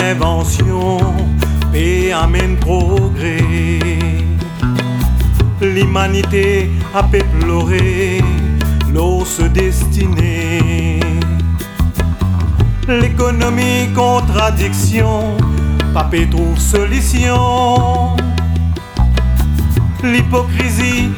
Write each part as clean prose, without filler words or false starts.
invention et amène progrès. L'humanité a péploré l'os destinée. L'économie contradiction, papé trouve solution. L'hypocrisie,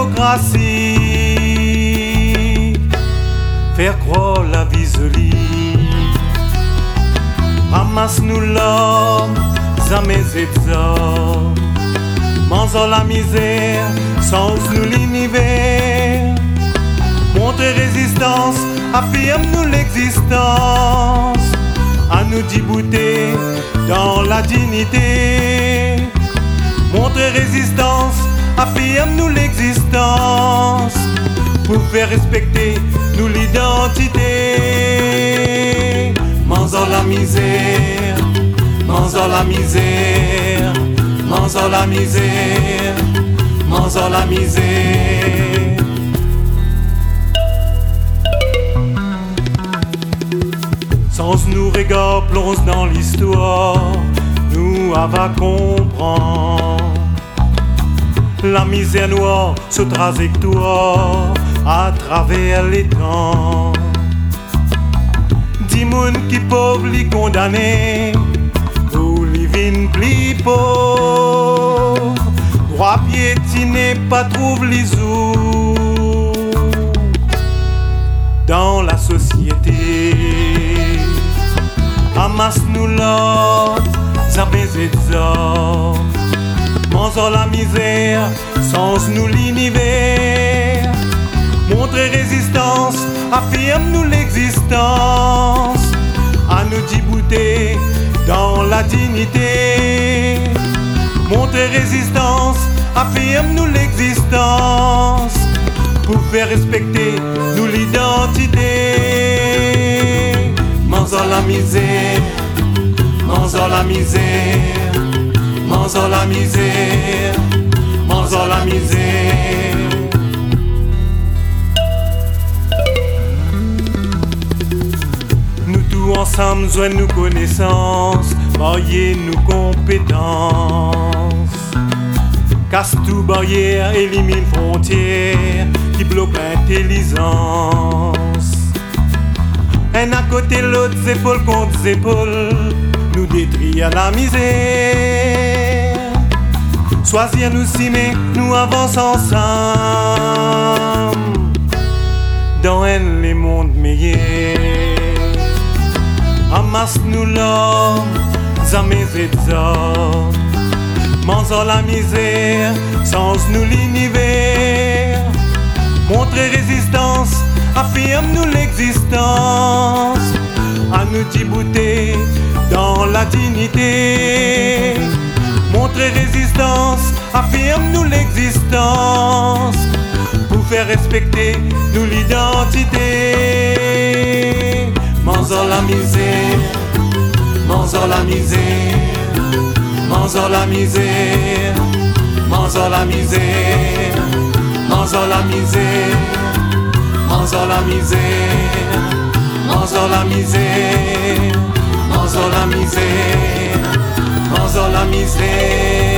démocratie, faire croire la viselie. Ramasse-nous l'homme, jamais et hommes. Mangeons la misère, sans nous l'univers. Montre résistance, affirme-nous l'existence. À nous d'y bouter dans la dignité. Montre résistance, affirme-nous l'existence. Pour faire respecter nous l'identité. Mangeons la misère, mangeons la misère. Mangeons la misère, mangeons la misère. Sans nous regard plonge dans l'histoire, nous avons comprendre. La misère noire se trajectoire à travers les temps. Dix moun qui pauvres les condamnés. Vin pli pauvre, droit piétiné, pas trouve les jours dans la société. Ramasse-nous l'or, jamais et hommes. Mangeons la misère, sans nous l'univers. Montre résistance, affirme-nous l'existence. À nous d'y bouter dans la dignité. Montre résistance, affirme-nous l'existence. Pour faire respecter nous l'identité. Mangeons la misère, mangeons la misère. Mangeons la misère, mangeons la misère. Ensemble, joignent nos connaissances, marier nos compétences. Casse tout barrière, élimine frontières qui bloquent l'intelligence. Un à côté l'autre, épaules contre épaules, nous détruire à la misère. Choisir nous cimer, nous avançons ensemble dans un les mondes meilleurs. Ramasse-nous l'homme, jamais et hommes. Mangeons la misère, sans nous l'univers. Montre résistance, affirme-nous l'existence. À nous d'y bouter dans la dignité. Montre résistance, affirme-nous l'existence. Pour faire respecter nous l'identité. Mangeons la misère, mangeons la misère, mangeons la misère, mangeons la misère, mangeons la misère, mangeons la misère, mangeons la misère, mangeons la misère, mangeons la misère.